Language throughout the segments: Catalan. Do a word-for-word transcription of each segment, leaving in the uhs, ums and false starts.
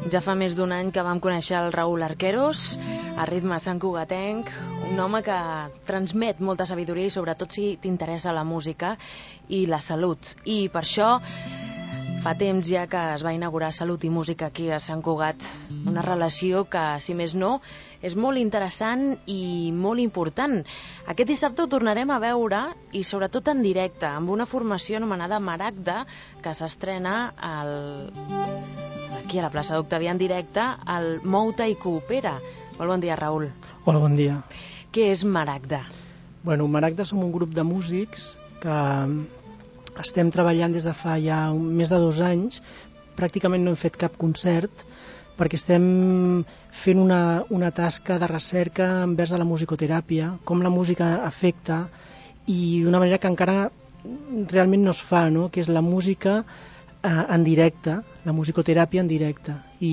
Ja fa més d'un any que vam conèixer el Raúl Arqueros, a ritme santcugatenc, un home que transmet molta sabidoria i sobretot si t'interessa la música i la salut. I per això fa temps ja que es va inaugurar Salut i Música aquí a Sant Cugat, una relació que, si més no, és molt interessant i molt important. Aquest dissabte ho tornarem a veure i sobretot en directe, amb una formació anomenada Maragda, que s'estrena al... aquí a la plaça d'Octavià en directe, al Mou-te i Coopera. Molt bon dia, Raül. Hola, bon dia. Què és Maragda? Bueno, Maragda som un grup de músics que estem treballant des de fa ja més de dos anys. Pràcticament no hem fet cap concert perquè estem fent una, una tasca de recerca envers a la musicoteràpia, com la música afecta, i d'una manera que encara realment no es fa, no? Que és la música eh, en directe, la musicoteràpia en directe.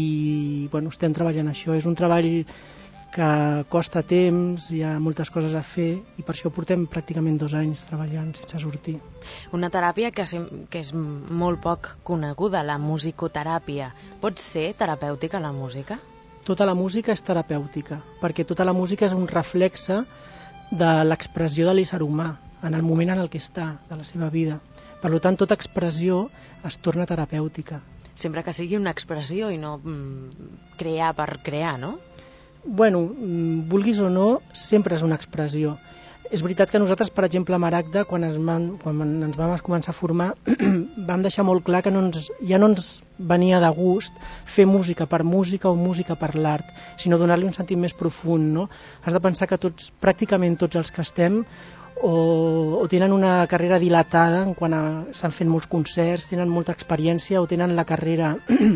I bueno, estem treballant això. És un treball que costa temps, hi ha moltes coses a fer, i per això portem pràcticament dos anys treballant sense sortir. Una teràpia que, que és molt poc coneguda, la musicoteràpia. Pot ser terapèutica la música? Tota la música és terapèutica, perquè tota la música és un reflexe de l'expressió de l'ésser humà, en el moment en el que està, de la seva vida. Per tant, tota expressió es torna terapèutica. Sempre que sigui una expressió i no mm, crear per crear, no? Bueno, vulguis o no, sempre és una expressió. És veritat que nosaltres, per exemple, a Maragda, quan, es man, quan ens vam començar a formar, vam deixar molt clar que no ens, ja no ens venia de gust fer música per música o música per l'art, sinó donar-li un sentit més profund, no? Has de pensar que tots, pràcticament tots els que estem, o, o tenen una carrera dilatada en quan s'han fet molts concerts, tenen molta experiència o tenen la carrera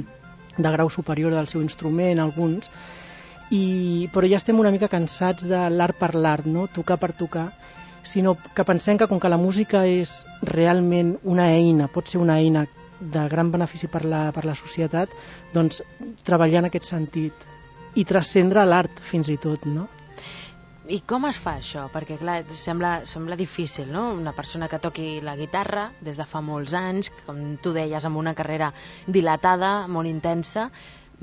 de grau superior del seu instrument, alguns, I, però ja estem una mica cansats de l'art per l'art, no? Tocar per tocar, sinó que pensem que com que la música és realment una eina, pot ser una eina de gran benefici per la, per la societat, doncs treballar en aquest sentit i transcendre l'art fins i tot, no? I com es fa això? Perquè clar, sembla, sembla difícil, no? Una persona que toqui la guitarra des de fa molts anys, com tu deies, amb una carrera dilatada, molt intensa,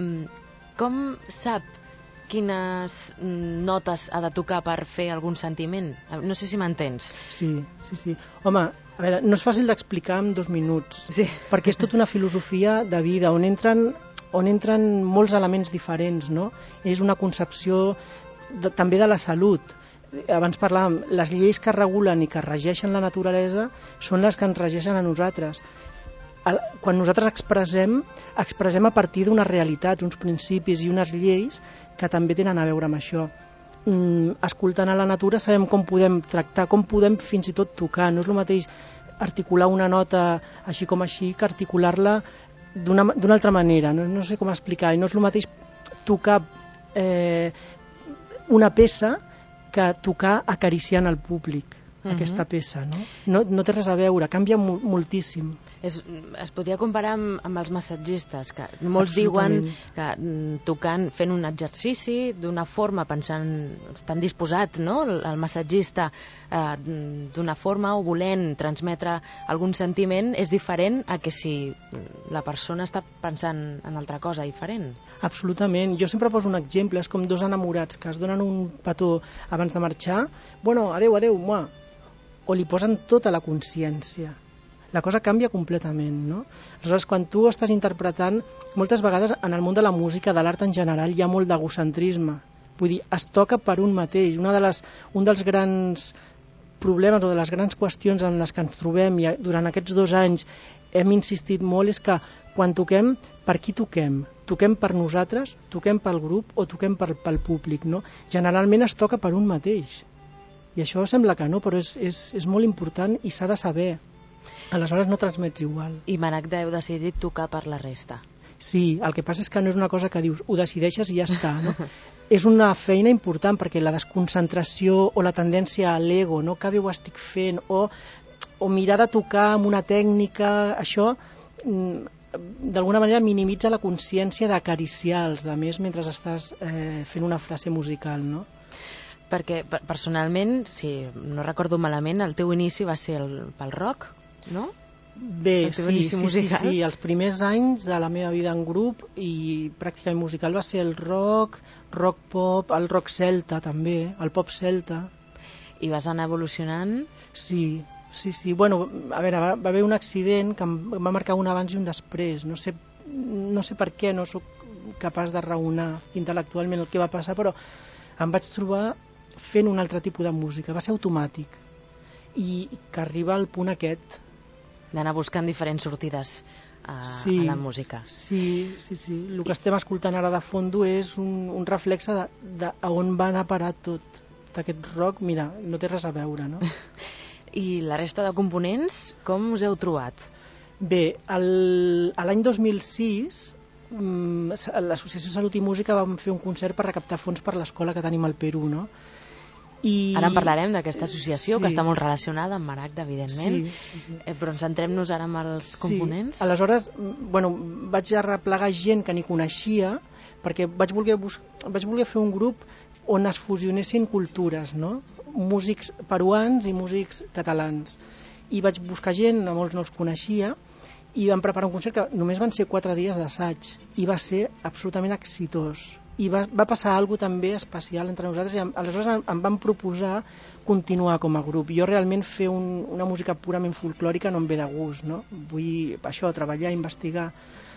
com sap quines notes ha de tocar per fer algun sentiment? No sé si m'entens. Sí, sí, sí. Home, a veure, no és fàcil d'explicar en dos minuts, sí. Perquè és tota una filosofia de vida on entren, on entren molts elements diferents, no? És una concepció de, també de la salut. Abans parlàvem, les lleis que regulen i que regeixen la naturalesa són les que ens regeixen a nosaltres. Quan nosaltres expressem, expressem a partir d'una realitat, uns principis i unes lleis que també tenen a veure amb això. Mm, escoltant a la natura sabem com podem tractar, com podem fins i tot tocar. No és el mateix articular una nota així com així que articular-la d'una d'una altra manera. No, no sé com explicar. I no és el mateix tocar eh, una peça que tocar acariciant el públic. Aquesta peça, no? No, no té res a veure, canvia mo moltíssim. És, es podria comparar amb, amb els massatgistes, que molts diuen que tocant, fent un exercici d'una forma, pensant, estan disposat, no?, el massatgista eh, d'una forma o volent transmetre algun sentiment, és diferent a que si la persona està pensant en altra cosa diferent. Absolutament. Jo sempre poso un exemple, és com dos enamorats que es donen un petó abans de marxar. Bueno, adeu, adeu, mua. O li posen tota la consciència. La cosa canvia completament, no? Aleshores, quan tu estàs interpretant, moltes vegades en el món de la música, de l'art en general, hi ha molt d'egocentrisme. Vull dir, es toca per un mateix. Una de les, un dels grans problemes o de les grans qüestions en les que ens trobem i durant aquests dos anys hem insistit molt és que quan toquem, per qui toquem? Toquem per nosaltres, toquem pel grup o toquem per, pel públic, no? Generalment es toca per un mateix. I això sembla que no, però és, és, és molt important i s'ha de saber. Aleshores no transmets igual. I Maragda heu decidit tocar per la resta. Sí, el que passa és que no és una cosa que dius, ho decideixes i ja està, no? És una feina important perquè la desconcentració o la tendència a l'ego, no? Que bé ho estic fent, o, o mirar de tocar amb una tècnica, això d'alguna manera minimitza la consciència d'acariciar els altres mentre estàs eh, fent una frase musical, no? Perquè personalment, si no recordo malament, el teu inici va ser el, pel rock, no? Bé, el teu sí, inici sí, sí, musical? sí, els primers anys de la meva vida en grup i pràcticament musical va ser el rock, rock pop, el rock celta també, el pop celta. I vas anar evolucionant? Sí, sí, sí. Bueno, a veure, va, va haver un accident que em va marcar un abans i un després. No sé, no sé per què, no sóc capaç de raonar intel·lectualment el que va passar, però em vaig trobar fent un altre tipus de música. Va ser automàtic. I que arriba al punt aquest. D'anar buscant diferents sortides a, sí, a la música. Sí, sí, sí. El que estem escoltant ara de fondo és un, un reflexe de, de a on va anar a parar tot. Aquest rock, mira, no té res a veure, no? I la resta de components, com us heu trobat? Bé, el, l'any dos mil sis l'Associació Salut i Música vam fer un concert per recaptar fons per l'escola que tenim al Perú, no? I... Ara en parlarem d'aquesta associació, sí, que està molt relacionada amb Maragda, evidentment, sí, sí, sí. Eh, però ens centrem-nos ara en els components. Sí. Aleshores, bueno, vaig arreplegar gent que ni coneixia, perquè vaig voler, bus... vaig voler fer un grup on es fusionessin cultures, no? Músics peruans i músics catalans. I vaig buscar gent, a molts no els coneixia, i vam preparar un concert que només van ser quatre dies d'assaig, i va ser absolutament exitós. I va, va passar alguna cosa també especial entre nosaltres, i aleshores em, em van proposar continuar com a grup. Jo realment fer un, una música purament folclòrica no em ve de gust, no? Vull això, treballar, investigar.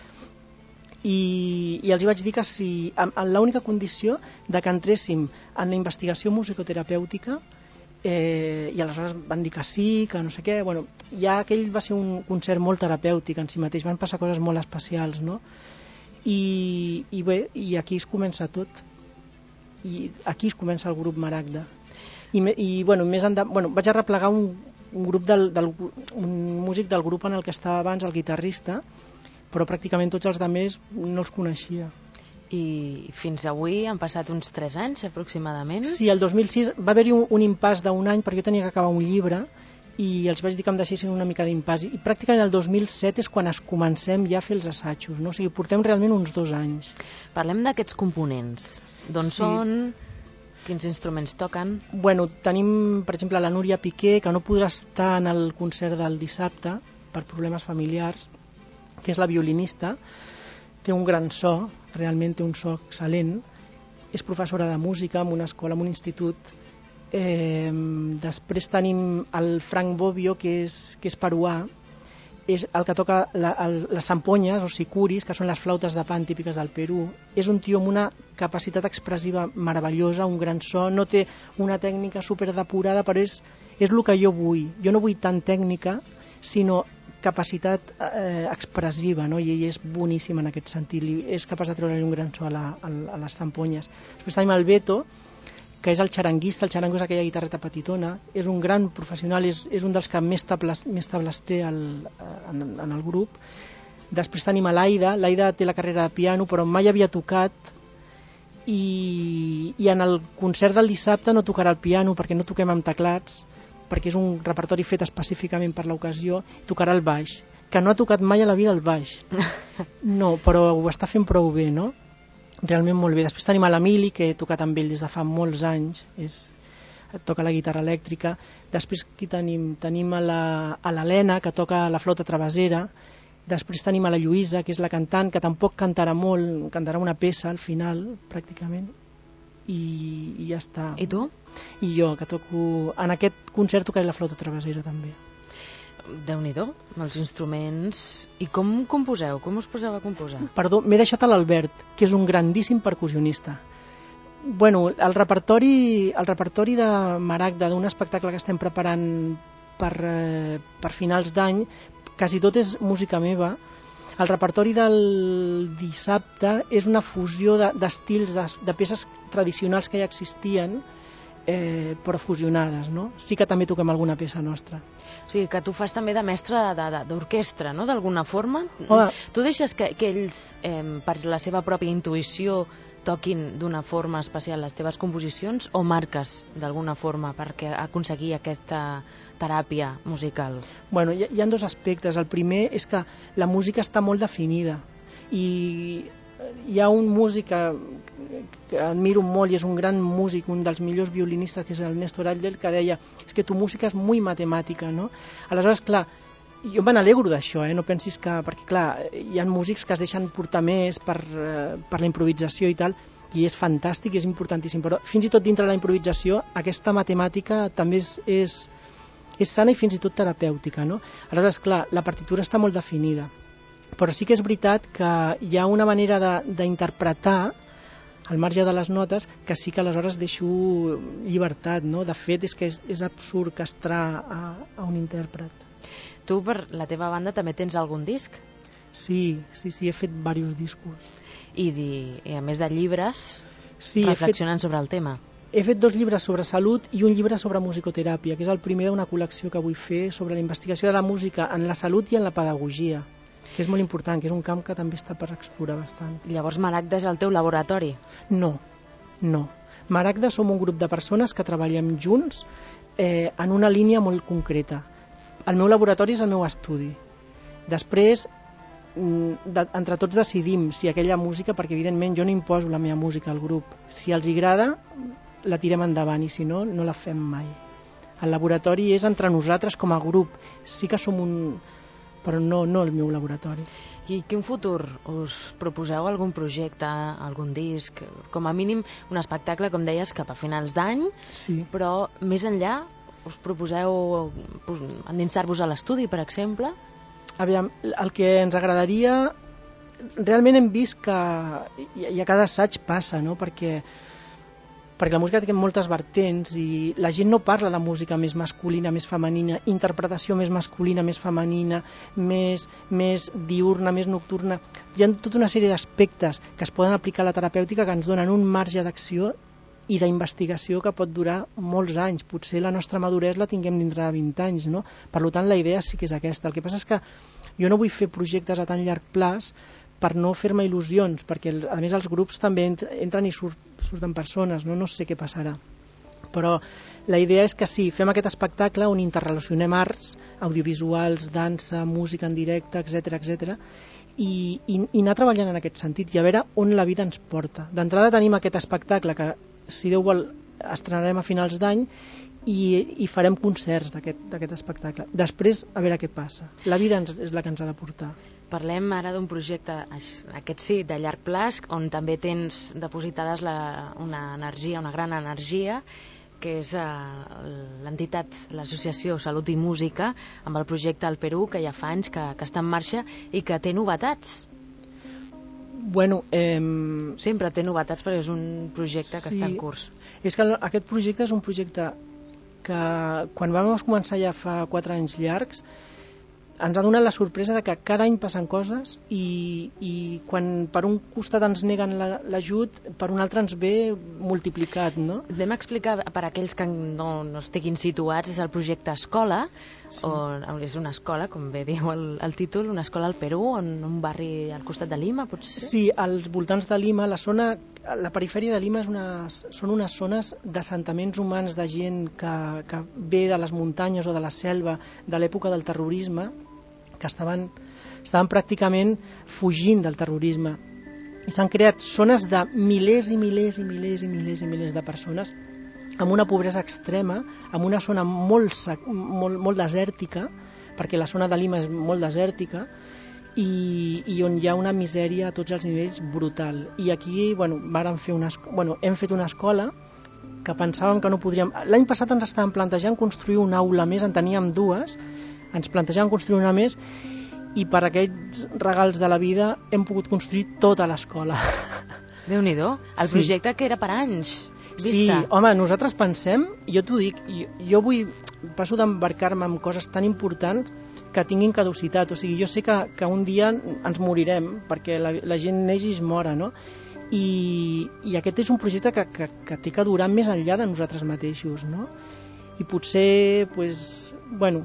I, i els vaig dir que si, en, en l'única condició de que entréssim en la investigació musicoterapèutica, eh, i aleshores van dir que sí, que no sé què, bueno, ja aquell va ser un concert molt terapèutic en si mateix, van passar coses molt especials, no? I, i bé, i aquí es comença tot, i aquí es comença el grup Maragda. I, i bueno, més endavant, bueno, vaig arreplegar un, un grup del, del, un músic del grup en el que estava abans, el guitarrista, però pràcticament tots els altres no els coneixia. I fins avui han passat uns tres anys aproximadament? Sí, el dos mil sis va haver-hi un, un impàs d'un any perquè jo tenia que acabar un llibre i els vaig dir que em deixessin una mica d'impàs, i pràcticament el dos mil set és quan es comencem ja a fer els assajos, no? O sigui, portem realment uns dos anys. Parlem d'aquests components. D'on Sí. són? Quins instruments toquen? Bueno, tenim, per exemple, la Núria Piqué, que no podrà estar en el concert del dissabte per problemes familiars, que és la violinista, té un gran so, realment té un so excel·lent, és professora de música en una escola, en un institut. Eh, després tenim el Frank Bobbio, que és, que és peruà, és el que toca la, el, les zamponyes o sicuris, que són les flautes de pan típiques del Perú. És un tio amb una capacitat expressiva meravellosa, un gran so, no té una tècnica superdepurada, però és, és el que jo vull. Jo no vull tant tècnica, sinó capacitat eh, expressiva, no? I ell és boníssim en aquest sentit, és capaç de treure un gran so a, la, a les zamponyes. Després tenim el Beto, que és el xaranguista, el xarango és aquella guitarreta petitona, és un gran professional, és, és un dels que més tables, més tables té el, en, en el grup. Després tenim a l'Aida, l'Aida té la carrera de piano, però mai havia tocat, i, i en el concert del dissabte no tocarà el piano perquè no toquem amb teclats, perquè és un repertori fet específicament per l'ocasió, tocarà el baix, que no ha tocat mai a la vida el baix. No, però ho està fent prou bé, no? Realment molt bé. Després tenim a l'Emili, que he tocat amb ell des de fa molts anys, és, toca la guitarra elèctrica. Després qui tenim? Tenim a l'Helena, que toca la flauta travessera. Després tenim a la Lluïsa, que és la cantant, que tampoc cantarà molt, cantarà una peça al final, pràcticament. I, i ja està. I tu? I jo, que toco... En aquest concert tocaré la flauta travessera també. Déu-n'hi-do, els instruments. I com composeu? Com us poseu a composar? Perdó, m'he deixat a l'Albert, que és un grandíssim percussionista. Bueno, el repertori, el repertori de Maragda, d'un espectacle que estem preparant per, eh, per finals d'any, quasi tot és música meva. El repertori del dissabte és una fusió d'estils, de, de, de peces tradicionals que ja existien, eh, però fusionades, no? Sí que també toquem alguna peça nostra. O sigui, que tu fas també de mestre d'orquestra, no?, d'alguna forma. Home. Tu deixes que, que ells, eh, per la seva pròpia intuïció, toquin d'una forma especial les teves composicions, o marques d'alguna forma perquè aconseguir aquesta teràpia musical? Bueno, hi ha, hi ha dos aspectes. El primer és que la música està molt definida i hi ha un músic que, que admiro molt i és un gran músic, un dels millors violinistes, que és el Néstor Allder, que deia és que tu música és muy matemàtica, no? Aleshores, clar, jo me n'alegro d'això, eh? No pensis que... Perquè, clar, hi ha músics que es deixen portar més per, eh, per la improvisació i tal, i és fantàstic i és importantíssim, però fins i tot dintre de la improvisació aquesta matemàtica també és, és, és sana i fins i tot terapèutica, no? Aleshores, clar, la partitura està molt definida, però sí que és veritat que hi ha una manera d'interpretar al marge de les notes que sí que aleshores deixo llibertat, no? De fet, és que és, és absurd castrar a, a un intèrpret. Tu, per la teva banda, també tens algun disc? Sí, sí, sí, he fet diversos discos. I, di, i a més de llibres, sí, reflexionant fet, sobre el tema. He fet dos llibres sobre salut i un llibre sobre musicoteràpia, que és el primer d'una col·lecció que vull fer sobre la investigació de la música en la salut i en la pedagogia, que és molt important, que és un camp que també està per explorar bastant. Llavors Maragda és el teu laboratori? No, no. Maragda som un grup de persones que treballem junts eh, en una línia molt concreta. El meu laboratori és el meu estudi. Després, de, entre tots decidim si aquella música, perquè evidentment jo no imposo la meva música al grup. Si els agrada, la tirem endavant, i si no, no la fem mai. El laboratori és entre nosaltres com a grup. Sí que som un... però no, no el meu laboratori. I quin futur? Us proposeu algun projecte, algun disc? Com a mínim un espectacle, com deies, cap a finals d'any, sí. Però més enllà us proposeu endinsar-vos a l'estudi, per exemple? Aviam, el que ens agradaria... Realment hem vist que i a cada assaig passa, no? Perquè perquè la música té moltes vertents i la gent no parla de música més masculina, més femenina, interpretació més masculina, més femenina, més, més diurna, més nocturna. Hi ha tota una sèrie d'aspectes que es poden aplicar a la terapèutica que ens donen un marge d'acció i d'investigació que pot durar molts anys. Potser la nostra maduresa la tinguem dintre de vint anys, no? Per tant, la idea sí que és aquesta. El que passa és que jo no vull fer projectes a tan llarg plaç per no fer-me il·lusions, perquè a més els grups també entren i surt, surten persones, no? No sé què passarà. Però la idea és que sí, fem aquest espectacle on interrelacionem arts, audiovisuals, dansa, música en directe, etcètera, etcètera, i, i, i anar treballant en aquest sentit i a veure on la vida ens porta. D'entrada tenim aquest espectacle que, si Déu vol, estrenarem a finals d'any i, i farem concerts d'aquest espectacle. Després, a veure què passa. La vida ens, és la que ens ha de portar. Parlem ara d'un projecte, aquest sí, de llarg plaç, on també tens depositades la, una energia, una gran energia, que és uh, l'entitat, l'associació Salut i Música, amb el projecte al Perú, que ja fa anys que, que està en marxa i que té novetats. Bueno, eh... sempre té novetats perquè és un projecte que sí, està en curs. És que aquest projecte és un projecte que quan vam començar ja fa quatre anys llargs ens ha donat la sorpresa de que cada any passen coses i, i quan per un costat ens neguen l'ajut, per un altre ens ve multiplicat, no? Anem a explicar per a aquells que no, no estiguin situats, és el projecte Escola, sí. On és una escola, com bé diu el, el títol, una escola al Perú, en un barri al costat de Lima, potser? Sí, als voltants de Lima, la zona, la perifèria de Lima és una, són unes zones d'assentaments humans de gent que, que ve de les muntanyes o de la selva de l'època del terrorisme, que estaven, estaven pràcticament fugint del terrorisme. I s'han creat zones de milers i milers i milers i milers i milers de persones amb una pobresa extrema, amb una zona molt, molt, molt desèrtica, perquè la zona de Lima és molt desèrtica, i, i on hi ha una misèria a tots els nivells brutal. I aquí bueno, vàrem fer una, bueno, hem fet una escola que pensàvem que no podríem... L'any passat ens estàvem plantejant construir una aula més, en teníem dues, ens plantejàvem construir una més i per aquests regals de la vida hem pogut construir tota l'escola. Déu-n'hi-do, el sí. Projecte que era per anys vista. Sí, home, nosaltres pensem, jo t'ho dic, jo, jo vull, passo d'embarcar-me en coses tan importants que tinguin caducitat, o sigui, jo sé que, que un dia ens morirem, perquè la, la gent neix i es mora, no? I, i aquest és un projecte que, que, que té que durar més enllà de nosaltres mateixos, no? I potser, pues, bueno...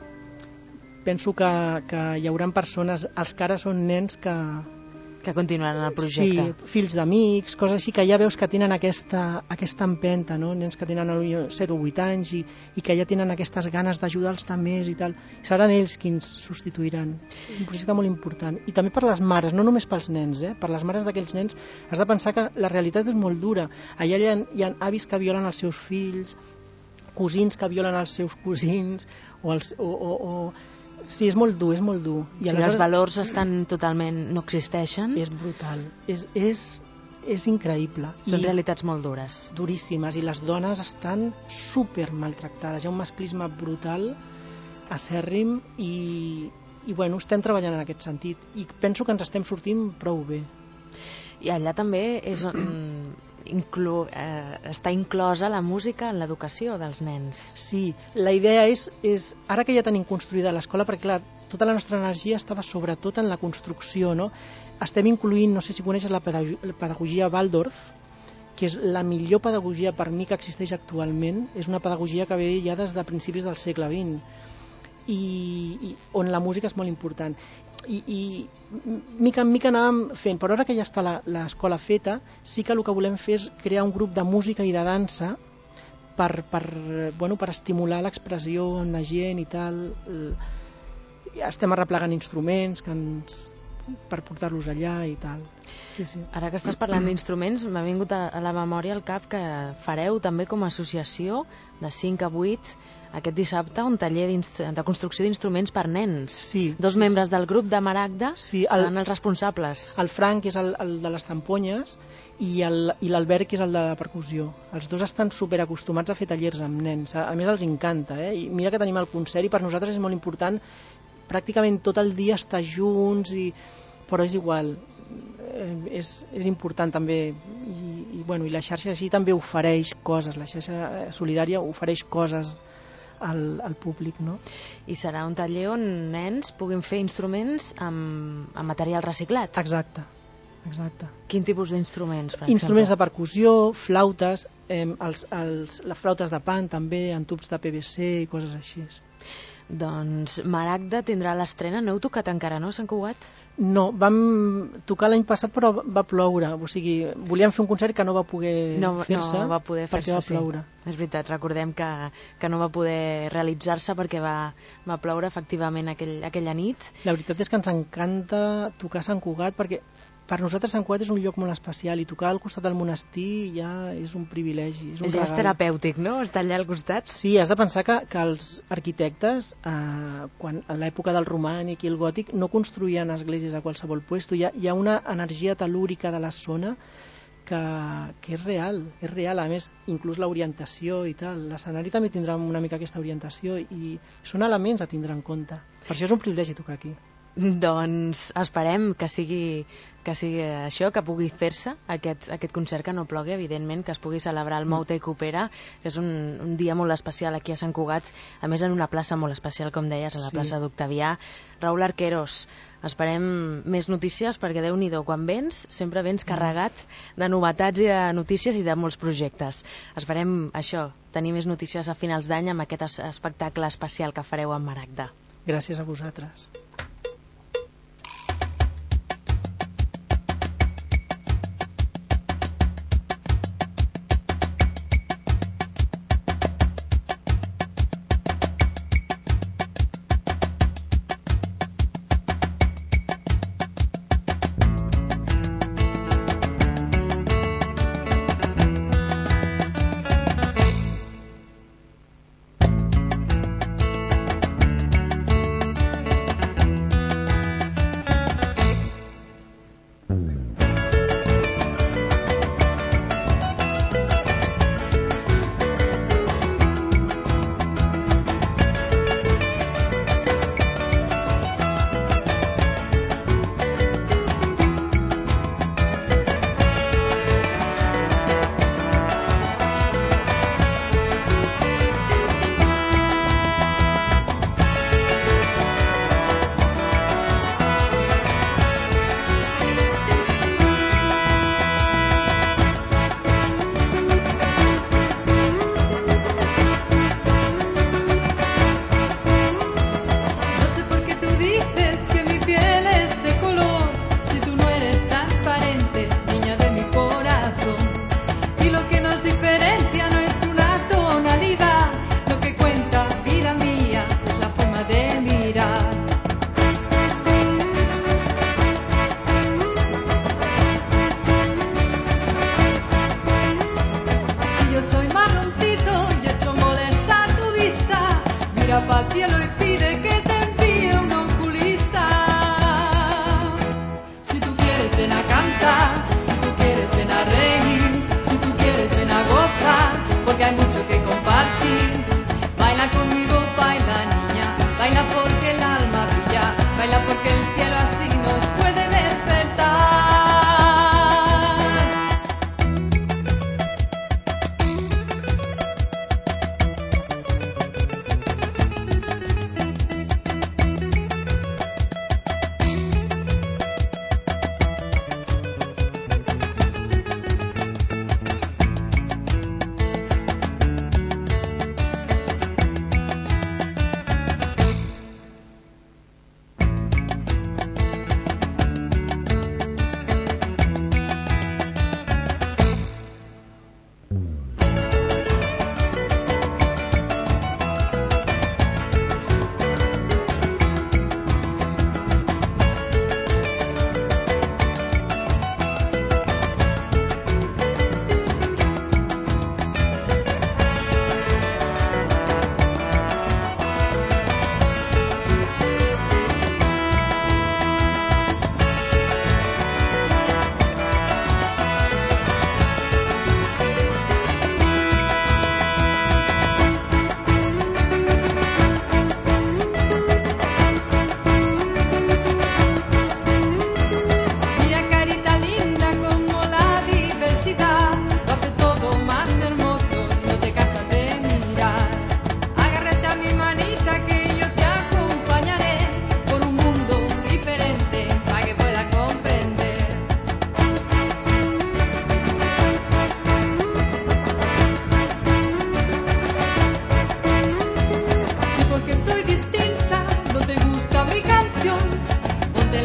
penso que, que hi haurà persones, els que ara són nens que... que continuaran el projecte. Sí, fills d'amics, coses així que ja veus que tenen aquesta, aquesta empenta, no? Nens que tenen set o vuit anys i, i que ja tenen aquestes ganes d'ajudar els altres i tal. Seran ells qui ens substituiran. Un projecte molt important. I també per les mares, no només pels nens, eh? Per les mares d'aquells nens has de pensar que la realitat és molt dura. Allà hi ha, hi ha avis que violen els seus fills, cosins que violen els seus cosins, o els... O, o, o Sí, és molt dur, és molt dur. I o sigui, els valors estan totalment... no existeixen? És brutal, és, és, és increïble. Són I realitats molt dures. Duríssimes, i les dones estan super maltractades. Hi ha un masclisme brutal, acèrrim, i, i bueno, estem treballant en aquest sentit. I penso que ens estem sortint prou bé. I allà també és on inclu, eh, està inclosa la música en l'educació dels nens. Sí, la idea és, és ara que ja tenim construïda l'escola, perquè clar, tota la nostra energia estava sobretot en la construcció, no? Estem incluint, no sé si coneixes la pedagogia, la pedagogia Waldorf, que és la millor pedagogia per mi que existeix actualment. És una pedagogia que ve ja des de principis del segle vint, i, i on la música és molt important. I, i mica en mica anàvem fent, però ara que ja està l'escola feta, sí que el que volem fer és crear un grup de música i de dansa per, per, bueno, per estimular l'expressió en la gent i tal. Estem arreplegant instruments que ens, per portar-los allà i tal. Sí, sí. Ara que estàs parlant d'instruments, m'ha vingut a la memòria al cap que fareu també com a associació de cinc a vuit aquest dissabte un taller de construcció d'instruments per nens. Sí, Dos sí, membres sí. del grup de Maragda sí, el, seran els responsables. El Frank és el, el de les tamponyes i l'Albert que és el de la percussió. Els dos estan superacostumats a fer tallers amb nens. A, a més els encanta, eh? I mira que tenim el concert i per nosaltres és molt important pràcticament tot el dia estar junts, i... però és igual. Eh, és, és important també, i, i, bueno, i la xarxa així també ofereix coses, la xarxa solidària ofereix coses al, al públic, no? I serà un taller on nens puguin fer instruments amb, amb material reciclat. Exacte, exacte. Quin tipus d'instruments, per Instruments exemple? de percussió, flautes, eh, els, els, les flautes de pan també, en tubs de P V C i coses així. Doncs Maragda tindrà l'estrena. No heu tocat encara, no, Sant Cugat? No, vam tocar l'any passat però va ploure, o sigui, volíem fer un concert que no va poder no, fer-se no va poder fer-se, perquè va ploure. Sí. És veritat, recordem que, que no va poder realitzar-se perquè va, va ploure efectivament aquell, aquella nit. La veritat és que ens encanta tocar Sant Cugat perquè per nosaltres Sant Cugat és un lloc molt especial i tocar al costat del monestir ja és un privilegi, és un ja regal. És terapèutic, no? Estar allà al costat. Sí, has de pensar que, que els arquitectes, eh, quan, a l'època del romànic i el gòtic, no construïen esglésies a qualsevol lloc. Hi ha, hi ha una energia telúrica de la zona que, que és real, és real. A més, inclús l'orientació i tal. L'escenari també tindrà una mica aquesta orientació i són elements a tindre en compte. Per això és un privilegi tocar aquí. Doncs esperem que sigui, que sigui això, que pugui fer-se aquest, aquest concert, que no plogui, evidentment, que es pugui celebrar el Mouta i Coopera, que és un, un dia molt especial aquí a Sant Cugat, a més en una plaça molt especial, com deies, a la sí. plaça d'Octavià. Raül Arqueros, esperem més notícies, perquè Déu-n'hi-do, quan vens sempre vens carregat de novetats i de notícies i de molts projectes. Esperem això, tenir més notícies a finals d'any amb aquest espectacle especial que fareu amb Maragda. Gràcies a vosaltres.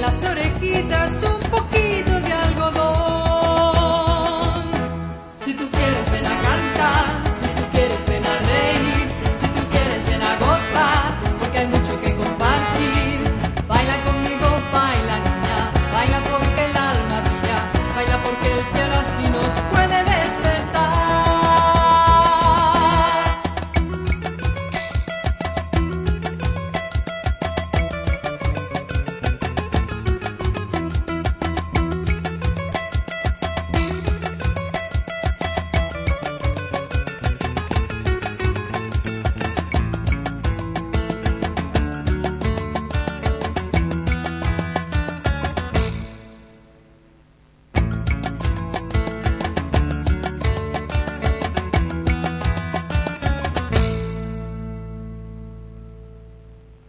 las orejitas un poco